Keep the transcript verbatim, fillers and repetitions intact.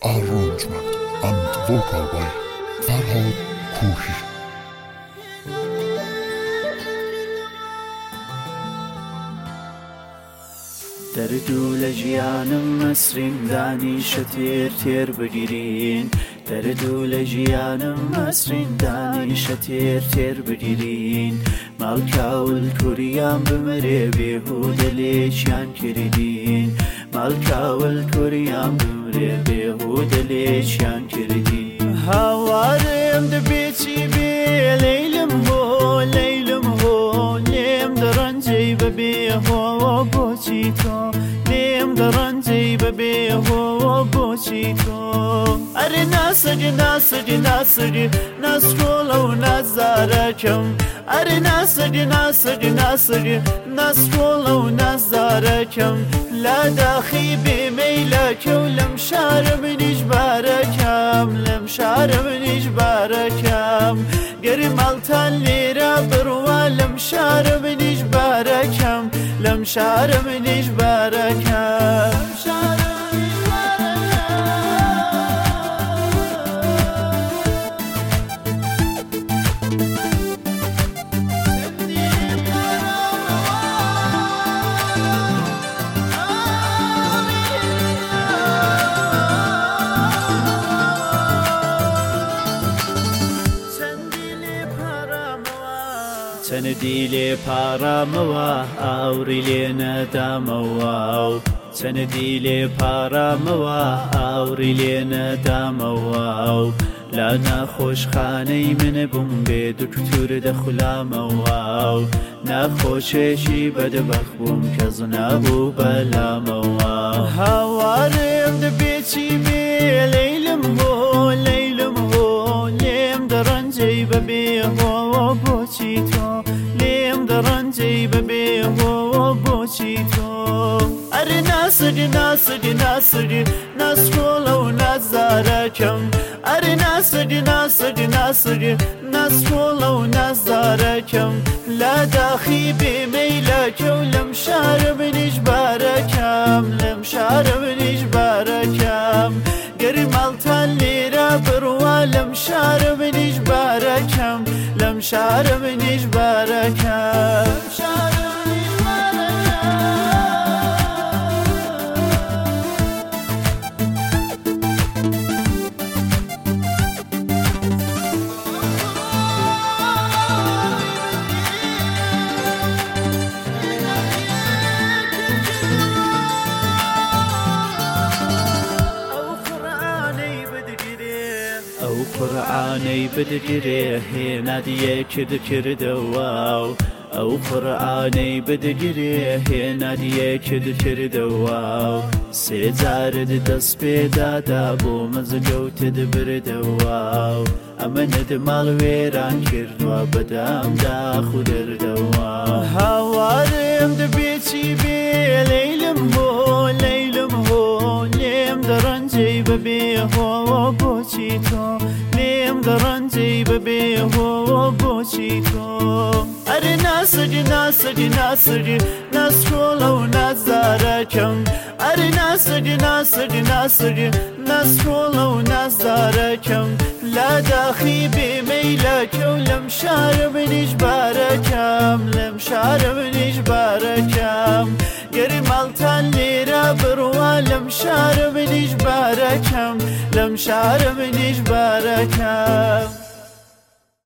arrangement and vocal by Farhad Kouhi. دردو لجیانم مسرین دانیش تیر تیر بگیرین دردو لجیانم مسرین دانیش تیر تیر بگیرین مالکاول کوریام بمره بیهود لیچیان کردین مالکاول کوریام بمره بیهود لیچیان کردین هاوارم دبیچی بی لیلم هو لیلم هو لیم درنجی ببی هو بوچی تو لیم درنجی ببی هو بوچی تو اره ناسدی ناسدی ناسدی ناسکولو نزارکم اره ناسدی ناسدی ناسدی ناسکولو نزارکم لا داخی بی میلک ولم شارم نجبارکم لم شارم نجبارکم گری مالتان لیرا بروا لم شارم نجبارکم لم شارم نجبارکم چەند دیلێ پارامەوە ئاوری لێ نەدامەوە چەند دیلێ پارامەوە ئاوری لێ نەدامەوە لا ناخۆشخانەی منە بووم بێ دکتور دەخولامەوە ناخۆشێشی بەدەبەخ بووم کەس نابوو بەلامەوە هاوارم دەبێچی بێ لەیلم بۆ لەیلم بۆ لێم دەڕەنجەی بەبێ هۆ بۆچی تۆ لێم دەڕەنجەی بەبێ هۆ بۆچی تۆ ئەرێ ناسدی ناسدی ناسدی ناسکۆڵە و نازارەکەم ئەرێ ناسدی ناسدی ناسدی ناسکۆڵە و نازارەکەم لا داخی بێمەیلەکە و لەم شارە منیش بارەکەم لەم شارە منیش بارەکەم گەری ماڵتان لێرە بڕوا لەم شارە منیش بارەکەم لەم شارە منیش بارەکەم ئەو قورعانەی بدگرێ هێنادیە کرد کردەوە ئەو قورعانەی بدگرێ هێنادیە کرد کردەوە سێ جارت دەست پێدادا بۆ مزگەوتت بردەوە ئەمەنت ماڵ وێران کردووە بەدامدا خو دەردەوە هاوارم دەبێچی بێ لەیلم بۆ لەیلم بۆ لێم دەڕەنجەی بەبێ هۆ بۆچی تۆ لێم دەڕەنجەی بەبێ هۆ بۆچی تۆ ئەرێ ناسدی ناسدی ناسدی ناسکۆڵە و نازارەکەم ئەرێ ناسدی ناسدی ناسدی ناسکۆڵە و نازارەکەم لا داخی بێمەیلەکە و لەم شارە منیش بارەکەم لەم شارە منیش بارەکەم گەری ماڵتان لێرە بڕوا لەم شارە منیش بارەکەم لەم شارە منیش بارەکەم